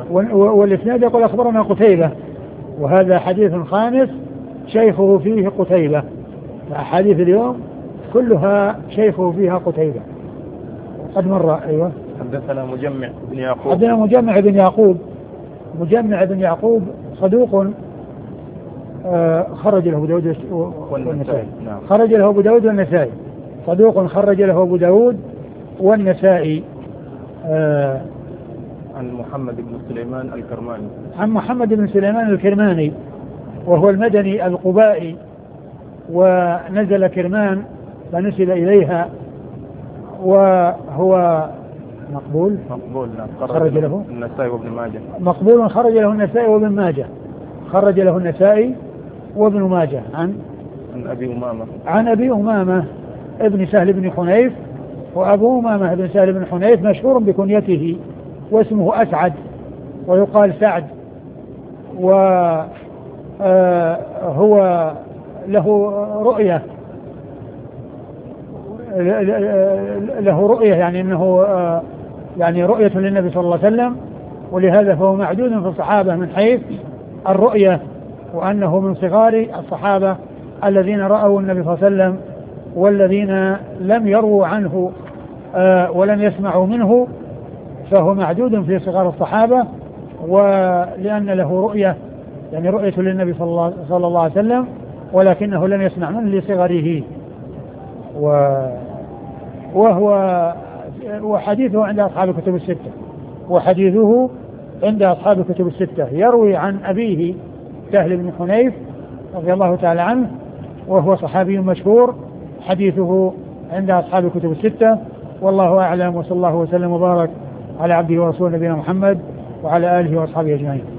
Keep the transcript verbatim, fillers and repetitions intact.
والإسناد يقول أخبرنا قتيبة، وهذا حديث خامس شيخه فيه قتيبة. أحاديث اليوم كلها شيخه فيها قتيبة. قد مر. أيوة. حدثنا مجمع بن يعقوب. حدثنا مجمع بن يعقوب. مجمع بن يعقوب صدوق خرج له أبو داود والنسائي. نعم. خرج له أبو داود والنسائي. صدوق خرج له أبو داود والنسائي. آه عن محمد بن سليمان الكرماني. عن محمد بن سليمان الكرماني وهو المدني القبائي، ونزل كرمان فنسب إليها، وهو مقبول. مقبول نعم. خرج له النسائي وابن ماجه. مقبول خرج له النسائي وابن ماجه. خرج له النسائي وابن ماجه. عن عن أبي أمامة. عن أبي أمامة ابن سهل بن حنيف. وأبو أمامة ابن سهل بن حنيف مشهور بكنيته واسمه أسعد ويقال سعد، وهو له رؤية له رؤية يعني أنه يعني رؤية للنبي صلى الله عليه وسلم، ولهذا فهو معدود في الصحابة من حيث الرؤية، وأنه من صغار الصحابة الذين رأوا النبي صلى الله عليه وسلم، والذين لم يروا عنه ولم يسمعوا منه فهو معدود في صغار الصحابة، ولأن له رؤية يعني رؤية للنبي صلى الله عليه وسلم، ولكنه لم يسمع منه لصغره. وهو وحديثه عند أصحاب الكتب الستة وحديثه عند أصحاب الكتب الستة يروي عن أبيه سهل بن حنيف رضي الله تعالى عنه، وهو صحابي مشهور، حديثه عند أصحاب الكتب الستة. والله أعلم، وصلى الله وسلم وبارك على عبده ورسوله نبينا محمد وعلى آله وأصحابه أجمعين.